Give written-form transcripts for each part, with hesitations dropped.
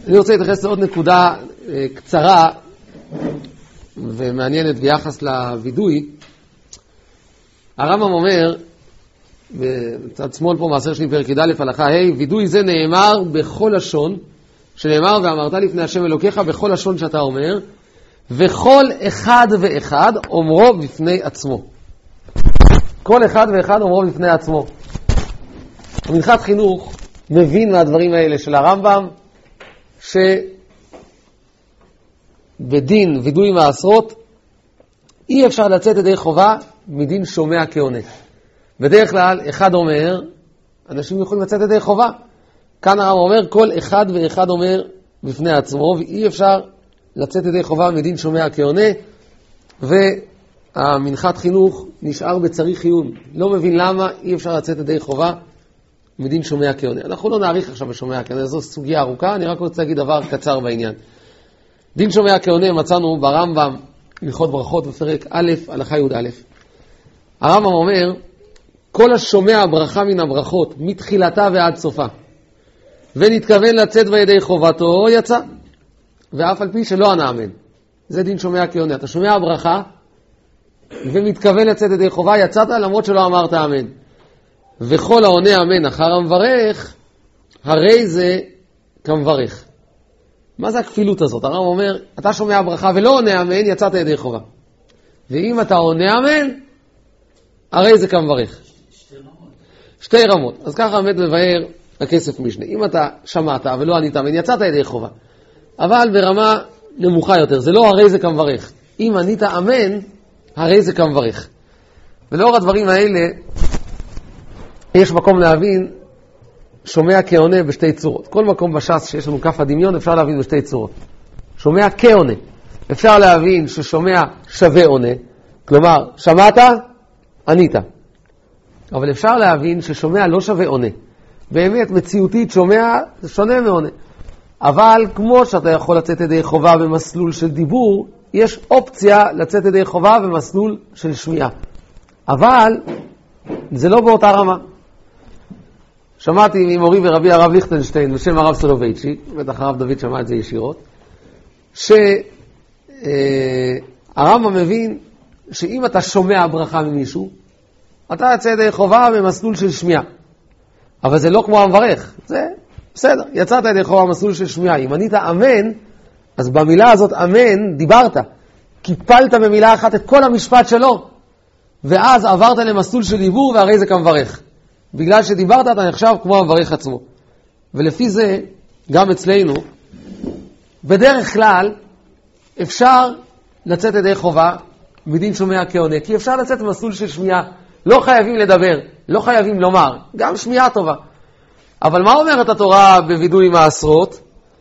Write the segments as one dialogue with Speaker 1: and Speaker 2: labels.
Speaker 1: אני רוצה להתייחס לעוד נקודה קצרה ומעניינת ביחס לוידוי. הרמב"ם אומר, בצד שמאל פה מעשר שלי פרק י"א הלכה ה', וידוי זה נאמר בכל לשון, שנאמר ואמרת לפני השם אלוקיך בכל לשון שאתה אומר, וכל אחד ואחד אומרו בפני עצמו. כל אחד ואחד אומרו בפני עצמו. המנחת חינוך מבין מהדברים האלה של הרמב"ם, שבדין וידוי מעשרות אי אפשר לצאת ידי חובה מדין שומע כעונה. בדרך כלל אחד אומר, אנשים יכולים לצאת ידי חובה. כאן הרמב"ם אומר, כל אחד ואחד אומר בפני עצמו, ואי אפשר לצאת ידי חובה מדין שומע כעונה, והמנחת חינוך נשאר בצריך עיון. לא מבין למה אי אפשר לצאת ידי חובה מדין שומע כעונה. אנחנו לא נאריך עכשיו בשומע כעונה, זו סוגיה ארוכה, אני רק רוצה להגיד דבר קצר בעניין. דין שומע כעונה מצאנו ברמב"ם, הלכות ברכות בפרק א', הלכה י"א. הרמב"ם אומר, כל השומע ברכה מן הברכות, מתחילתה ועד סופה, ונתכוון לצאת בידי חובתו, יצא. ואף על פי שלא ענה אמן. זה דין שומע כעונה. אתה שומע ברכה, ומתכוון לצאת ידי חובה, יצאת למרות שלא אמרת אמן. וכל העונה אמן אחר המברך, הרי זה כמברך. מה זה הכפילות הזאת? הרמב"ם אומר, אתה שומע ברכה ולא עונה אמן, יצאת ידי חובה. ואם אתה עונה אמן, הרי זה כמברך. שתי רמות. אז ככה באמת מבאר הכסף משנה. אם אתה שמעת ולא ענית אמן, יצאת ידי חובה. אבל ברמה נמוכה יותר, זה לא הרי זה כמברך. אם ענית אמן, הרי זה כמברך. ולאור הדברים האלה, יש מקום להבין שומע כעונה בשתי צורות. כל מקום בש"ס שיש לנו כף הדמיון אפשר להבין בשתי צורות. שומע כעונה. אפשר להבין ששומע שווה עונה. כלומר, שמעת, ענית. אבל אפשר להבין ששומע לא שווה עונה. באמת, מציאותית, שומע זה שונה מעונה. אבל כמו שאתה יכול לצאת ידי חובה במסלול של דיבור, יש אופציה לצאת ידי חובה במסלול של שמיעה. אבל זה לא באותה רמה. שמעתי ממורי ורבי הרב ליכטנשטיין בשם הרב סולובייצ'יק, בטח הרב דוד שמע את זה ישירות, שהרמב"ם מבין שאם אתה שומע ברכה ממישהו, אתה יצא ידי חובה במסלול של שמיעה. אבל זה לא כמו המברך. זה בסדר, יצאת ידי חובה במסלול של שמיעה. אם ענית אמן, אז במילה הזאת אמן דיברת. קיפלת במילה אחת את כל המשפט שלו, ואז עברת למסלול של דיבור, והרי זה כמברך. בגלל שדיברת אתה נחשב כמו המברך עצמו. ולפי זה, גם אצלנו, בדרך כלל אפשר לצאת ידי חובה מדין שומע כעונה, כי אפשר לצאת במסלול של שמיעה. לא חייבים לדבר, לא חייבים לומר, גם שמיעה טובה. אבל מה אומרת התורה בוידוי מעשרות?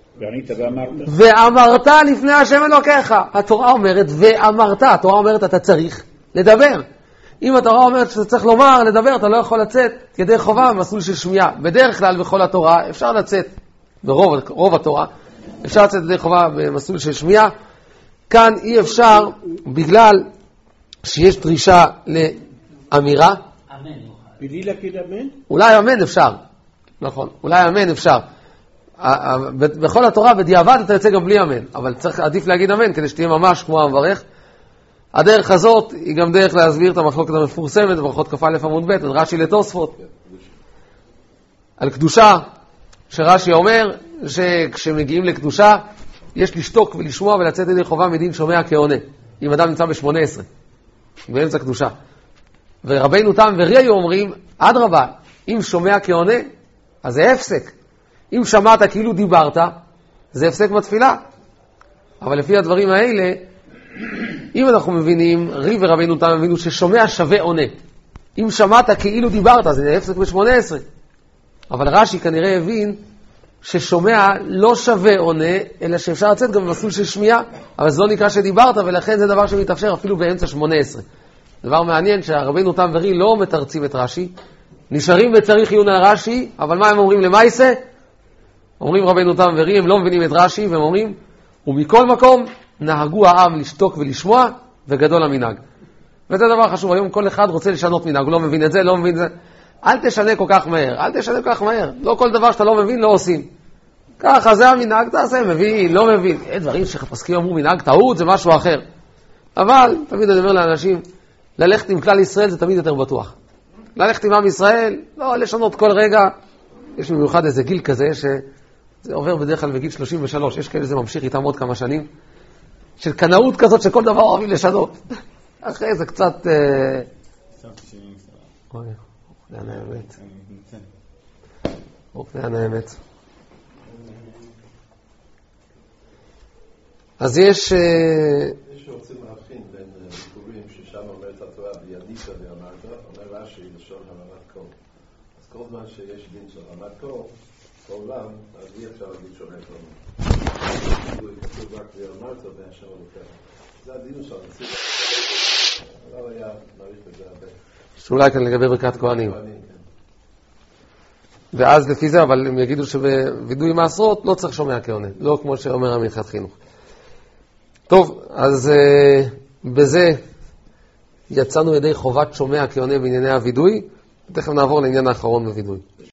Speaker 1: ואמרת לפני השם אלוקיך. התורה אומרת ואמרת, התורה אומרת אתה צריך לדבר. אם התורה אומרת שאתה צריך לומר, לדבר, אתה לא יכול לצאת ידי חובה במסלול של שמיעה. בדרך כלל בכל התורה אפשר לצאת, ברוב התורה, אפשר לצאת ידי חובה במסלול של שמיעה. כאן אי אפשר בגלל שיש דרישה לאמירה.
Speaker 2: בלי להגיד אמן?
Speaker 1: אולי אמן אפשר. נכון, אולי אמן אפשר. בכל התורה בדיעבד אתה יוצא גם בלי אמן, אבל צריך עדיף להגיד אמן כדי שתהיה ממש כמו המברך. הדרך הזאת היא גם דרך להסביר את המחלוקת המפורסמת בברכות כ"א עמוד ב' בין רש"י לתוספות על קדושה, שרש"י אומר שכשמגיעים לקדושה יש לשתוק ולשמוע ולצאת ידי חובה מדין שומע כעונה אם אדם נמצא ב-18 באמצע קדושה. ורבינו תם וראי אומרים אדרבה, אם שומע כעונה אז זה הפסק. אם שמעת כאילו דיברת זה הפסק בתפילה. אבל לפי הדברים האלה, אם אנחנו מבינים, רי ורבינו תם מבינו ששומע שווה עונה. אם שמעת כאילו דיברת זה הפסק ב-18. אבל רש"י כנראה הבין ששומע לא שווה עונה, אלא שאפשר לצאת גם במסלול של שמיעה, אבל זה לא נקרא שדיברת, ולכן זה דבר שמתאפשר אפילו באמצע 18. דבר מעניין שהרבינו תם ורי לא מתרצים את רש"י, נשארים בצריך עיון על רש"י, אבל מה הם אומרים למעשה? אומרים רבינו תם ורי, הם לא מבינים את רש"י, והם אומרים, ומכל מקום נהגו העם לשתוק ולשמוע, וגדול המנהג. וזה דבר חשוב, היום כל אחד רוצה לשנות מנהג, הוא לא מבין את זה, לא מבין את זה. אל תשנה כל כך מהר, אל תשנה כל כך מהר. לא כל דבר שאתה לא מבין לא עושים. ככה, זה המנהג, תעשה, מבין, לא מבין. דברים שפסקים אמרו, מנהג טעות, זה משהו אחר. אבל, תמיד אני אומר לאנשים, ללכת עם כלל ישראל זה תמיד יותר בטוח. ללכת עם עם ישראל, לא לשנות כל רגע. יש במיוחד איזה גיל כזה, שזה עובר בדרך כלל בגיל 33, יש כאלה זה ממשיך איתם עוד כמה שנים, של קנאות כזאת שכל דבר אוהבים לשנות. אחרי זה קצת... אוי, לאן האמת. לאן האמת. אז יש
Speaker 3: שרוצים להבחין בין ביקורים ששם אומרת התורה בידית ואמרת, אומר רש"י לשון הרמת קול. אז כל זמן שיש דין של רמת קול, בעולם, אז אי אפשר להגיד שומע קול. כתוב רק ואמרת והשם הלוקח. זה הדיון של הנציב. לא היה מעריך בזה הרבה.
Speaker 1: שאולי כאן לגבי ברכת כהנים. ואז לפי זה, אבל הם יגידו שבווידוי מעשרות לא צריך שומע כהונה, לא כמו שאומר המנחת חינוך. טוב, אז בזה יצאנו ידי חובת שומע כהונה בענייני הווידוי, תכף נעבור לעניין האחרון בווידוי.